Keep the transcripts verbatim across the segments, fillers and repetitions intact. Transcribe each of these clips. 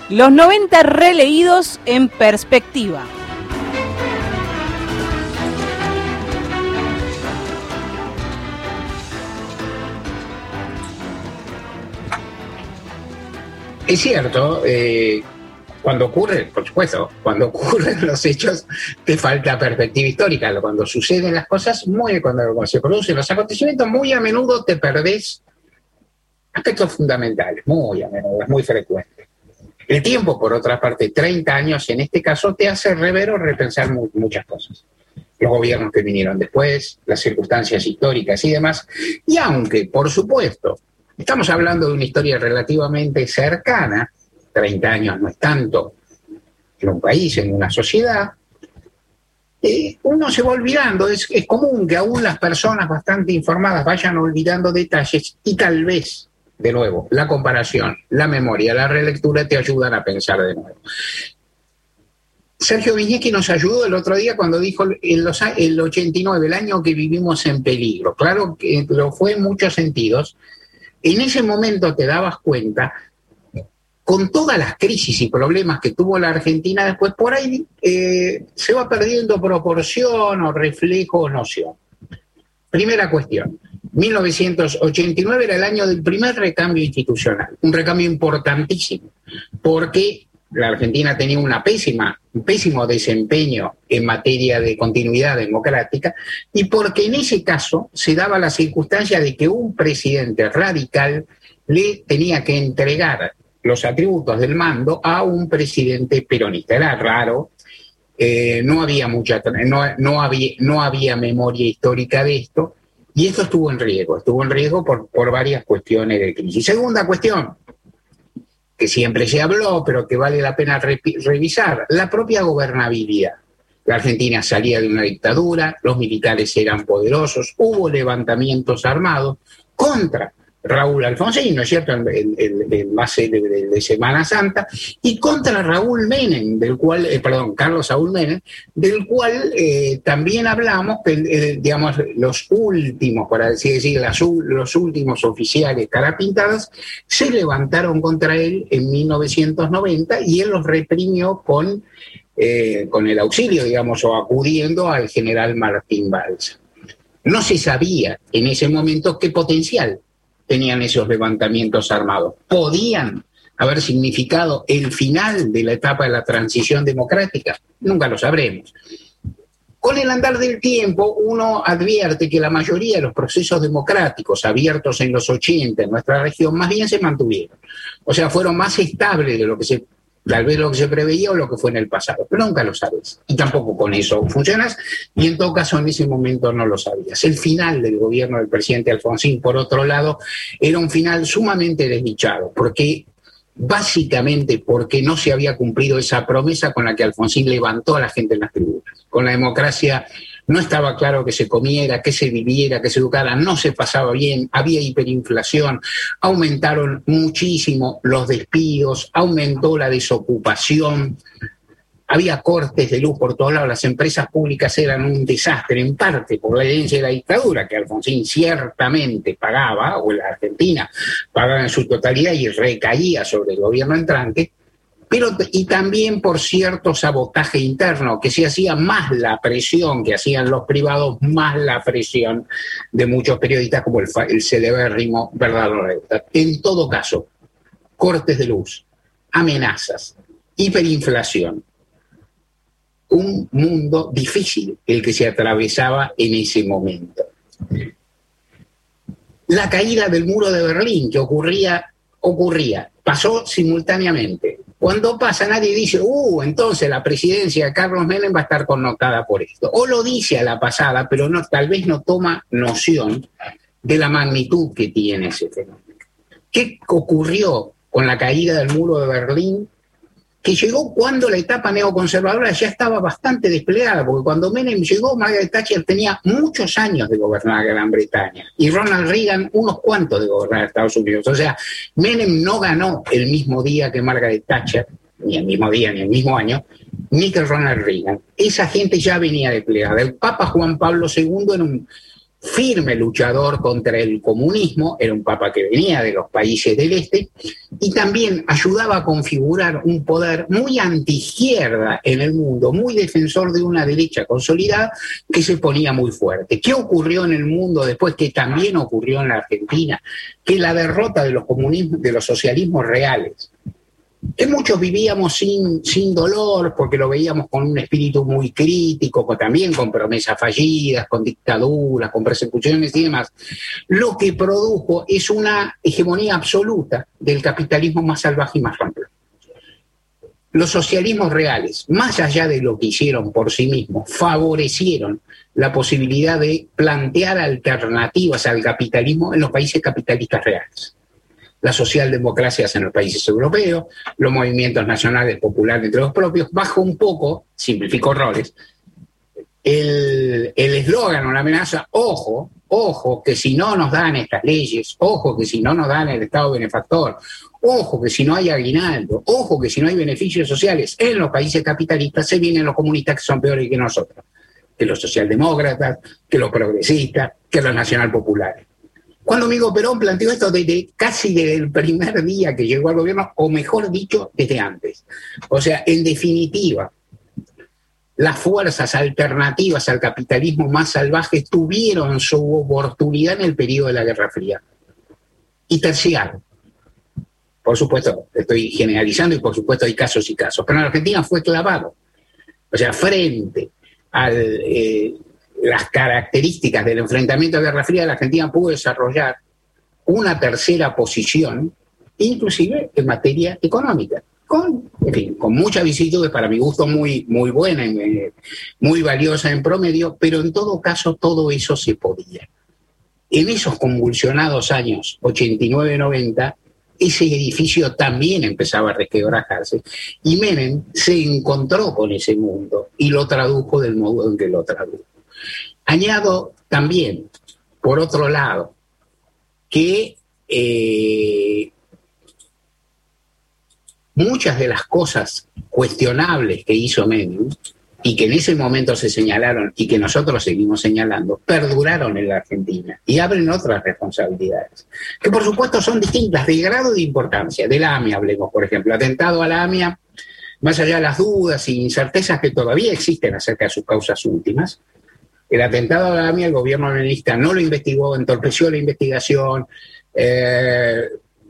Los noventa releídos en perspectiva. Es cierto, eh, cuando ocurre, por supuesto, cuando ocurren los hechos, te falta perspectiva histórica. Cuando suceden las cosas, muy, cuando, cuando se producen los acontecimientos, muy a menudo te perdés aspectos fundamentales, muy a menudo, es muy frecuente. El tiempo, por otra parte, treinta años en este caso, te hace rever o repensar mu- muchas cosas. Los gobiernos que vinieron después, las circunstancias históricas y demás. Y aunque, por supuesto, estamos hablando de una historia relativamente cercana, treinta años no es tanto en un país, en una sociedad, eh, uno se va olvidando. Es, es común que aún las personas bastante informadas vayan olvidando detalles y tal vez, de nuevo, la comparación, la memoria, la relectura te ayudan a pensar de nuevo. Sergio Viñeski nos ayudó el otro día cuando dijo en los, el ochenta y nueve, el año que vivimos en peligro. Claro que lo fue en muchos sentidos. En ese momento te dabas cuenta, con todas las crisis y problemas que tuvo la Argentina después, por ahí eh, se va perdiendo proporción o reflejo o noción. Primera cuestión, mil novecientos ochenta y nueve era el año del primer recambio institucional, un recambio importantísimo, porque la Argentina tenía una pésima, un pésimo desempeño en materia de continuidad democrática y porque en ese caso se daba la circunstancia de que un presidente radical le tenía que entregar los atributos del mando a un presidente peronista. Era raro, eh, no había mucha, no, no, había, no había memoria histórica de esto y esto estuvo en riesgo, estuvo en riesgo por, por varias cuestiones de crisis. Segunda cuestión, que siempre se habló, pero que vale la pena re- revisar, la propia gobernabilidad. La Argentina salía de una dictadura, los militares eran poderosos, hubo levantamientos armados contra Raúl Alfonsín, ¿no es cierto?, el, el, el más célebre de Semana Santa, y contra Raúl Menem, del cual, eh, perdón, Carlos Saúl Menem, del cual eh, también hablamos, eh, digamos, los últimos, por así decir, las, los últimos oficiales carapintadas, se levantaron contra él en mil novecientos noventa y él los reprimió con, eh, con el auxilio, digamos, o acudiendo al general Martín Balsa. No se sabía en ese momento qué potencial tenían esos levantamientos armados. ¿Podían haber significado el final de la etapa de la transición democrática? Nunca lo sabremos. Con el andar del tiempo, uno advierte que la mayoría de los procesos democráticos abiertos en los ochenta en nuestra región más bien se mantuvieron. O sea, fueron más estables de lo que se tal vez lo que se preveía o lo que fue en el pasado, pero nunca lo sabes. Y tampoco con eso funcionas, y en todo caso en ese momento no lo sabías. El final del gobierno del presidente Alfonsín, por otro lado, era un final sumamente desdichado, porque básicamente porque no se había cumplido esa promesa con la que Alfonsín levantó a la gente en las tribunas. Con la democracia no estaba claro que se comiera, que se viviera, que se educara, no se pasaba bien, había hiperinflación, aumentaron muchísimo los despidos, aumentó la desocupación, había cortes de luz por todos lados, las empresas públicas eran un desastre, en parte por la herencia de la dictadura, que Alfonsín ciertamente pagaba, o la Argentina pagaba en su totalidad y recaía sobre el gobierno entrante, pero y también por cierto sabotaje interno, que se hacía más la presión que hacían los privados, más la presión de muchos periodistas como el, el celebérrimo Bernardo Reuter. En todo caso, cortes de luz, amenazas, hiperinflación, un mundo difícil el que se atravesaba en ese momento. La caída del muro de Berlín, que ocurría, ocurría, pasó simultáneamente. Cuando pasa, nadie dice, uh, entonces la presidencia de Carlos Menem va a estar connotada por esto. O lo dice a la pasada, pero no, tal vez no toma noción de la magnitud que tiene ese fenómeno. ¿Qué ocurrió con la caída del muro de Berlín? Que llegó cuando la etapa neoconservadora ya estaba bastante desplegada, porque cuando Menem llegó, Margaret Thatcher tenía muchos años de gobernar Gran Bretaña y Ronald Reagan unos cuantos de gobernar Estados Unidos. O sea, Menem no ganó el mismo día que Margaret Thatcher, ni el mismo día, ni el mismo año, ni que Ronald Reagan. Esa gente ya venía desplegada. El Papa Juan Pablo segundo era un firme luchador contra el comunismo, era un papa que venía de los países del este, y también ayudaba a configurar un poder muy antiizquierda en el mundo, muy defensor de una derecha consolidada que se ponía muy fuerte. ¿Qué ocurrió en el mundo después? Que también ocurrió en la Argentina, que la derrota de los comunismos, de los socialismos reales, que muchos vivíamos sin, sin dolor porque lo veíamos con un espíritu muy crítico, con, también con promesas fallidas, con dictaduras, con persecuciones y demás, lo que produjo es una hegemonía absoluta del capitalismo más salvaje y más amplio. Los socialismos reales, más allá de lo que hicieron por sí mismos, favorecieron la posibilidad de plantear alternativas al capitalismo en los países capitalistas reales. Las socialdemocracias en los países europeos, los movimientos nacionales populares entre los propios, bajo un poco, simplifico roles, el eslogan o la amenaza, ojo, ojo, que si no nos dan estas leyes, ojo, que si no nos dan el Estado benefactor, ojo, que si no hay aguinaldo, ojo, que si no hay beneficios sociales en los países capitalistas, se vienen los comunistas que son peores que nosotros, que los socialdemócratas, que los progresistas, que los nacionalpopulares. Cuando amigo Perón planteó esto desde casi desde el primer día que llegó al gobierno, o mejor dicho, desde antes. O sea, en definitiva, las fuerzas alternativas al capitalismo más salvaje tuvieron su oportunidad en el periodo de la Guerra Fría. Y terciaron. Por supuesto, estoy generalizando y por supuesto hay casos y casos, pero en Argentina fue clavado. O sea, frente a eh, las características del enfrentamiento a la Guerra Fría, la Argentina pudo desarrollar una tercera posición, inclusive en materia económica, con, en fin, con muchas vicisitudes, para mi gusto muy, muy buena y muy valiosa en promedio, pero en todo caso todo eso se podía. En esos convulsionados años ochenta y nueve noventa, ese edificio también empezaba a resquebrajarse y Menem se encontró con ese mundo y lo tradujo del modo en que lo tradujo. Añado también, por otro lado, que eh, muchas de las cosas cuestionables que hizo Menem y que en ese momento se señalaron y que nosotros seguimos señalando, perduraron en la Argentina y abren otras responsabilidades, que por supuesto son distintas de grado de importancia. De la AMIA hablemos, por ejemplo, atentado a la AMIA, más allá de las dudas y incertezas que todavía existen acerca de sus causas últimas, el atentado a la AMIA, el gobierno menemista no lo investigó, entorpeció la investigación, eh,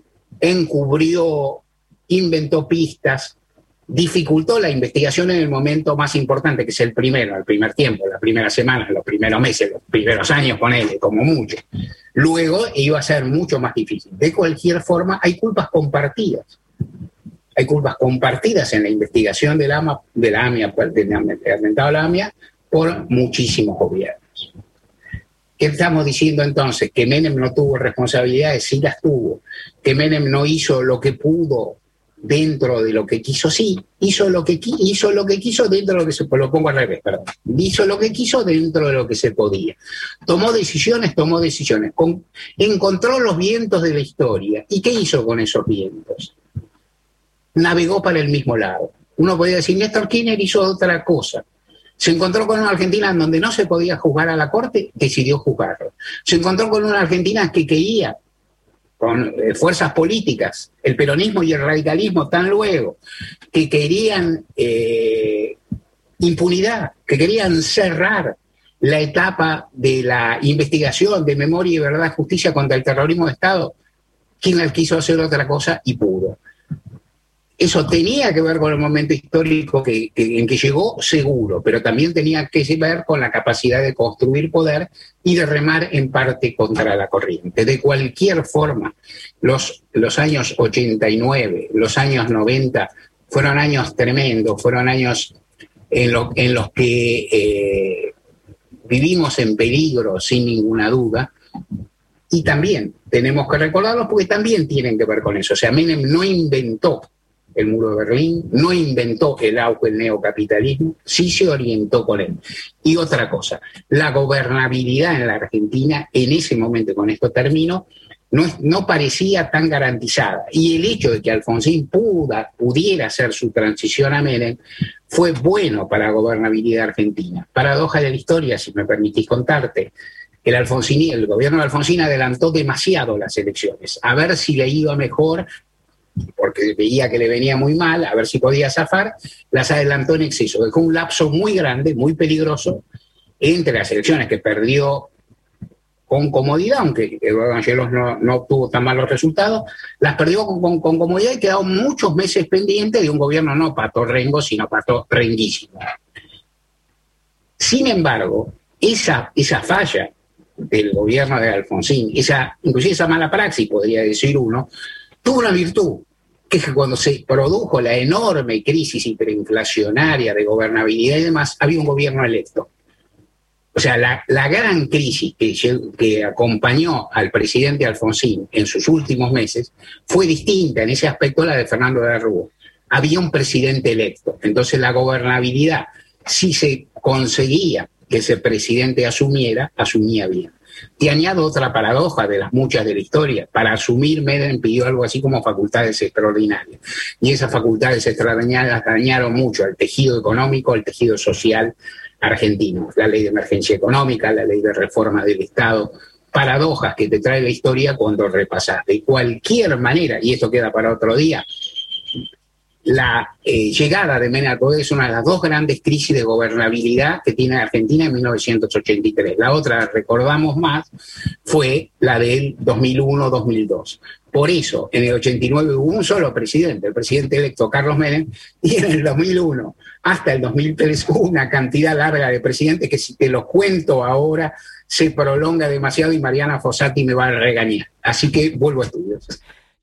encubrió, inventó pistas, dificultó la investigación en el momento más importante, que es el primero, el primer tiempo, las primeras semanas, los primeros meses, los primeros años, ponele, como mucho. Luego iba a ser mucho más difícil. De cualquier forma, hay culpas compartidas. Hay culpas compartidas en la investigación de la AMIA, de la AMIA, del atentado a la AMIA, por muchísimos gobiernos. ¿Qué estamos diciendo entonces? Que Menem no tuvo responsabilidades, sí las tuvo. Que Menem no hizo lo que pudo dentro de lo que quiso, sí, hizo lo que, hizo lo que quiso dentro de lo que se, lo pongo al revés, perdón, hizo lo que quiso dentro de lo que se podía. Tomó decisiones, tomó decisiones, con, encontró los vientos de la historia. ¿Y qué hizo con esos vientos? Navegó para el mismo lado. Uno podría decir, Néstor Kirchner hizo otra cosa. Se encontró con una Argentina en donde no se podía juzgar a la Corte, decidió juzgarlo. Se encontró con una Argentina que quería, con eh, fuerzas políticas, el peronismo y el radicalismo tan luego, que querían eh, impunidad, que querían cerrar la etapa de la investigación de memoria y verdad, justicia contra el terrorismo de Estado. Kirchner quiso hacer otra cosa y pudo. Eso tenía que ver con el momento histórico que, que, en que llegó, seguro, pero también tenía que ver con la capacidad de construir poder y de remar en parte contra la corriente. De cualquier forma, los, los años ochenta y nueve, los años noventa, fueron años tremendos, fueron años en, lo, en los que eh, vivimos en peligro, sin ninguna duda, y también tenemos que recordarlos porque también tienen que ver con eso. O sea, Menem no inventó el muro de Berlín, no inventó el auge del neocapitalismo, sí se orientó con él. Y otra cosa, la gobernabilidad en la Argentina, en ese momento, con esto termino, no, no parecía tan garantizada. Y el hecho de que Alfonsín puda, pudiera hacer su transición a Menem fue bueno para la gobernabilidad argentina. Paradoja de la historia, si me permitís contarte. el Alfonsín, el gobierno de Alfonsín adelantó demasiado las elecciones, a ver si le iba mejor, porque veía que le venía muy mal, a ver si podía zafar, las adelantó en exceso. Dejó un lapso muy grande, muy peligroso, entre las elecciones que perdió con comodidad, aunque Eduardo Angelos no, no obtuvo tan malos resultados, las perdió con, con, con comodidad y quedaron muchos meses pendientes de un gobierno no patorrengo, sino patorrenguísimo. Sin embargo, esa, esa falla del gobierno de Alfonsín, esa, inclusive esa mala praxis, podría decir uno, tuvo una virtud, que es que cuando se produjo la enorme crisis hiperinflacionaria de gobernabilidad y demás, había un gobierno electo. O sea, la, la gran crisis que, que acompañó al presidente Alfonsín en sus últimos meses fue distinta en ese aspecto a la de Fernando de Rúa. Había un presidente electo, entonces la gobernabilidad, si se conseguía que ese presidente asumiera, asumía bien. Te añado otra paradoja de las muchas de la historia. Para asumir, Menem pidió algo así como facultades extraordinarias. Y esas facultades extraordinarias dañaron mucho al tejido económico, al tejido social argentino. La ley de emergencia económica, la ley de reforma del Estado. Paradojas que te trae la historia cuando repasas. De cualquier manera, y esto queda para otro día, la eh, llegada de Menem al poder es una de las dos grandes crisis de gobernabilidad que tiene Argentina en mil novecientos ochenta y tres. La otra, recordamos más, fue la del dos mil uno dos mil dos. Por eso, en el ochenta y nueve hubo un solo presidente, el presidente electo Carlos Menem, y en el dos mil uno hasta el dos mil tres hubo una cantidad larga de presidentes que, si te los cuento ahora, se prolonga demasiado y Mariana Fossati me va a regañar. Así que vuelvo a estudios.